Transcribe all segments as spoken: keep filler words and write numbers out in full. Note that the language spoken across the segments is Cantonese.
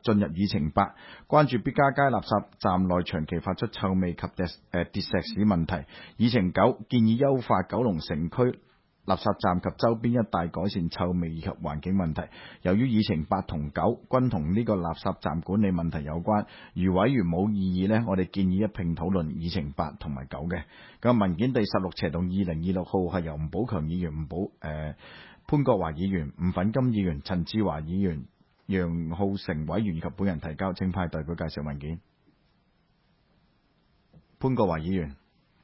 進入議程八，關注必嘉街垃圾站內長期發出臭味及跌誒跌石屎問題。議程九，建議優化九龍城區垃圾站及周邊一帶改善臭味以及環境問題。由於議程八同九均同呢個垃圾站管理問題有關，如委員冇異議呢，我哋建議一併討論議程八同埋九嘅。咁文件第十六斜動二零二六號係由吳寶強議員、吳寶誒、呃、潘國華議員、吳粉金議員、陳志華議員、楊浩成委員及本人提交，請派代表介紹文件。潘國華議員，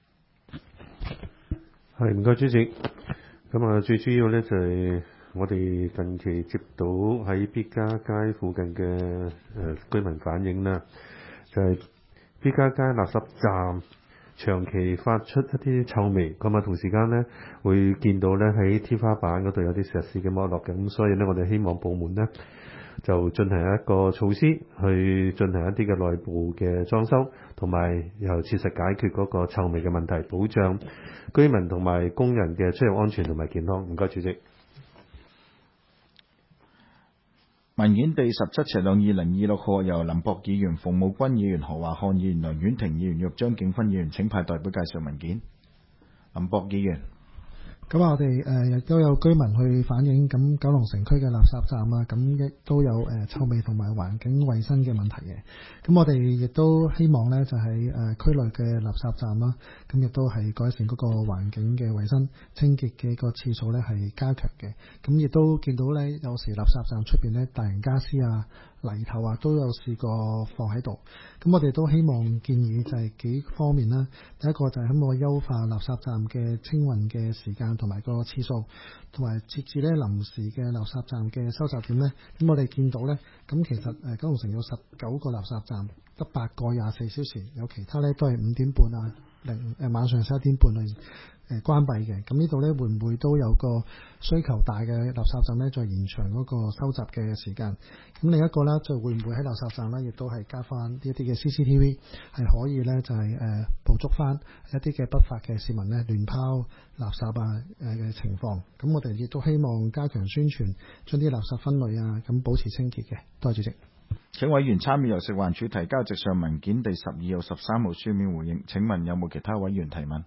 係唔該主席。咁啊，最主要咧就係我哋近期接到喺必嘉街附近嘅誒、呃、居民反映啦，就係、是、必嘉街垃圾站長期發出一啲臭味，咁啊同時間咧會見到咧喺天花板嗰度有啲石屎嘅剝落嘅，咁所以咧我哋希望部門咧就進行一個措施去進行一啲嘅內部嘅裝修，同埋又切實解決嗰個臭味嘅問題，保障居民同埋工人嘅出入安全同埋健康。唔該主席。 文件第十七斜動二零二六號由林博議員、馮武君議員、何華漢議員、梁婉婷議員及張景芬議員，請派代表介紹文件。林博議員。 咁我哋誒亦都有居民去反映，咁九龍城區嘅垃圾站啊，咁亦都有誒、呃、臭味同埋環境衛生嘅問題嘅。咁我哋亦都希望咧，就喺誒區內嘅垃圾站啦，咁亦都係改善嗰個環境嘅衛生、清潔嘅個次數咧係加強嘅。咁亦都見到咧，有時垃圾站出邊咧大型家私啊、泥頭啊都有試過放喺度。咁我哋都希望建議就係幾方面啦。第一個就係希望優化垃圾站嘅清運嘅時間同埋個次數，同埋設置咧臨時嘅垃圾站嘅收集點咧。咁我哋見到咧，咁其實誒九龍城有十九個垃圾站，得八個廿四小時，有其他咧都係五點半啊、零誒晚上十一點半去誒關閉嘅。咁呢度咧會唔會都有個需求大嘅垃圾站咧，再延長嗰個收集嘅時間？咁另一個咧就會唔會喺垃圾站咧，亦都係加翻呢一啲嘅 C C T V， 係可以咧就係、是、誒、呃、捕捉翻一啲嘅不法嘅市民咧亂拋垃圾啊誒嘅情況。咁我哋亦都希望加強宣傳，將啲垃圾分類啊，咁保持清潔嘅。多謝主席。 請委員參與由食環署提交直上文件第十二號、十三號書面回應。請問有冇其他委員提問？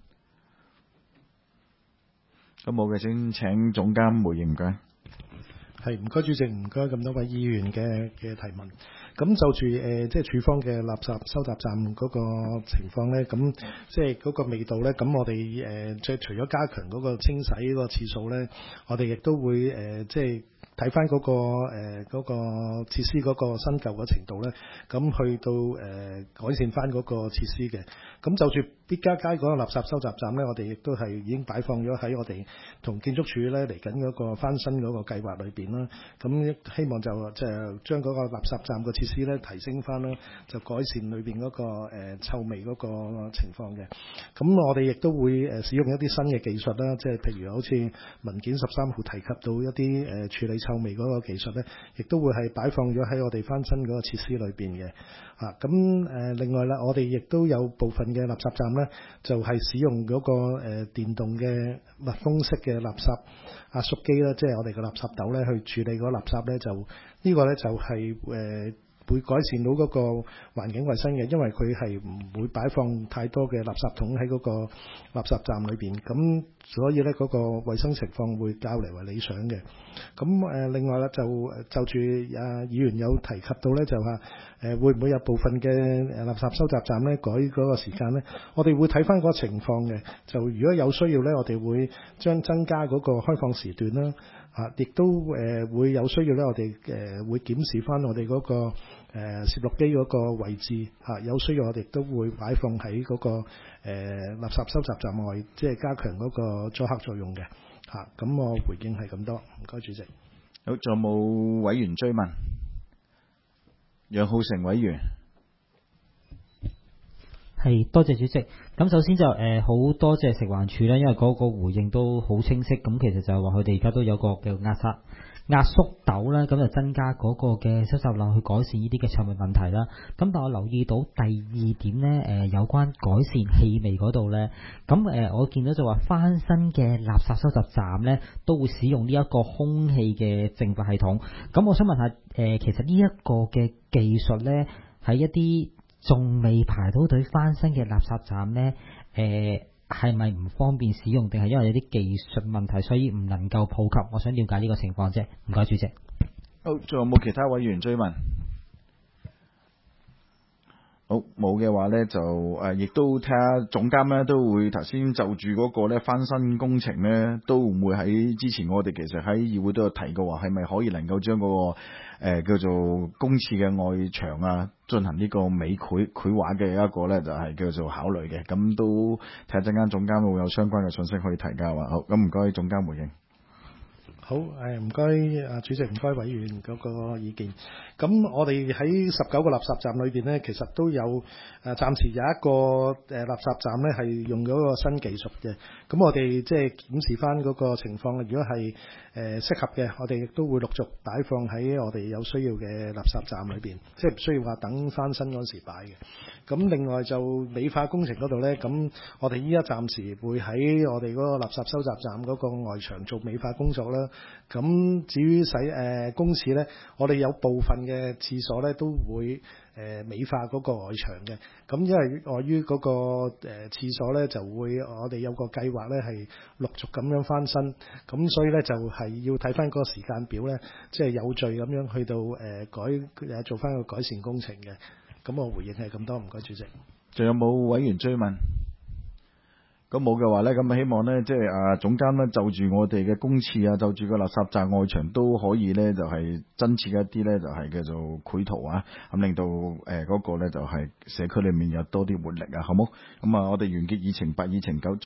咁冇嘅，請請總監回應嘅。 係，唔該主席，唔該咁多位議員嘅嘅提問。咁就住誒、呃，即係署方嘅垃圾收集站嗰個情況咧，咁即係嗰個味道咧，咁我哋誒即係除咗加強嗰個清洗嗰個次數咧，我哋亦都會誒、呃、即係。睇翻嗰個誒嗰、呃嗰個設施嗰個新舊嘅程度咧，咁去到誒、呃、改善翻嗰個設施嘅。咁就住必嘉街嗰個垃圾收集站咧，我哋亦都係已經擺放咗喺我哋同建築署咧嚟緊嗰個翻新嗰個計劃裏邊啦。咁希望就即係將嗰個垃圾站嘅設施咧提升翻啦，就改善裏邊嗰個、呃、臭味嗰個情況嘅。咁我哋亦都會誒使用一啲新嘅技術啦，即係譬如好似文件十三號提及到一啲誒、呃、處理臭味嗰個技術咧，亦都會係擺放咗喺我哋翻新嗰個設施裏邊嘅。啊，咁誒、呃、另外啦，我哋亦都有部分嘅垃圾站咧，就係、是、使用嗰、那個誒、呃、電動嘅密封式嘅垃圾壓縮機啦，即係我哋嘅垃圾斗咧去處理嗰個垃圾咧，就、這個、呢個咧就係、是、誒。呃會改善到嗰個環境衛生嘅，因為佢係唔會擺放太多嘅垃圾桶喺嗰個垃圾站裏邊，咁所以咧嗰個衛生情況會較嚟為理想嘅。咁誒另外咧就就住啊議員有提及到咧，就話誒會唔會有部分嘅誒垃圾收集站咧改嗰個時間咧？我哋會睇翻嗰個情況嘅，就如果有需要咧，我哋會將增加嗰個開放時段啦。啊，亦都誒、呃、會有需要咧，我哋誒、呃、會檢視翻我哋嗰、那個誒攝錄機嗰個位置嚇、啊，有需要我哋都會擺放喺嗰、那個誒、呃、垃圾收集站外，即係加強嗰個阻嚇作用嘅嚇。咁、啊、我回應係咁多，唔該主席。 好，仲有冇委員追問？楊浩成委員。 係，多謝主席。咁首先就誒好多謝食環署咧，因為嗰個回應都好清晰。咁其實就係話佢哋而家都有個叫壓殺壓縮斗咧，咁就增加嗰個嘅收集量去改善呢啲嘅臭味問題啦。咁但我留意到第二點咧，誒、呃、有關改善氣味嗰度咧，咁誒、呃、我見到就話翻新嘅垃圾收集站咧都會使用呢一個空氣嘅淨化系統。咁我想問下，誒、呃、其實呢一個嘅技術咧喺一啲仲未排到隊翻新嘅垃圾站咧，誒係咪唔方便使用，定係因為有啲技術問題，所以唔能夠普及？我想了解呢個情況啫。唔該，主席。 好，仲有冇其他委員追問？好，冇嘅話咧就誒，亦、呃、都睇下總監咧都會頭先就住嗰個咧翻新工程咧，都會唔會喺之前我哋其實喺議會都有提過話，係咪可以能夠將嗰、那個誒、呃、叫做公廁嘅外牆啊，進行呢個美繪繪畫嘅一個咧，就係、是、叫做考慮嘅。咁都睇下陣間總監會有相關嘅信息可以提交啊。好，咁唔該總監回應。 好，誒唔該啊主席，唔該委員嗰個意見。咁我哋喺十九個垃圾站裏邊呢，其實都有誒、呃、暫時有一個誒、呃、垃圾站呢係用咗個新技術嘅。咁我哋即係檢視翻嗰個情況，如果係誒、呃、適合嘅，我哋亦都會陸續擺放喺我哋有需要嘅垃圾站裏邊，即係唔需要話等翻新嗰時擺嘅。咁另外就美化工程嗰度呢，咁我哋依家暫時會喺我哋嗰個垃圾收集站嗰個外牆做美化工作啦。咁至於洗誒、呃、公廁呢，我哋有部分嘅廁所呢都會誒、呃、美化嗰個外牆嘅。咁因為礙於嗰個誒、呃、廁所呢，就會我哋有個計劃呢係陸續咁樣翻新，咁所以呢，就係、是、要睇翻嗰個時間表呢，即係有序咁樣去到誒、呃、改誒做翻個改善工程嘅。咁我回應係咁多，唔該主席。 仲有冇委員追問？咁冇嘅話呢，咁希望呢，即係啊總監呢，就住我哋嘅公廁啊，就住個垃圾站外牆都可以呢，就係、是、增設一啲呢，就係、是、叫做繪圖啊，咁令到誒嗰、呃那個呢，就係、是、社區裏面有多啲活力啊，好冇？咁啊，我哋完結議程八，議程九。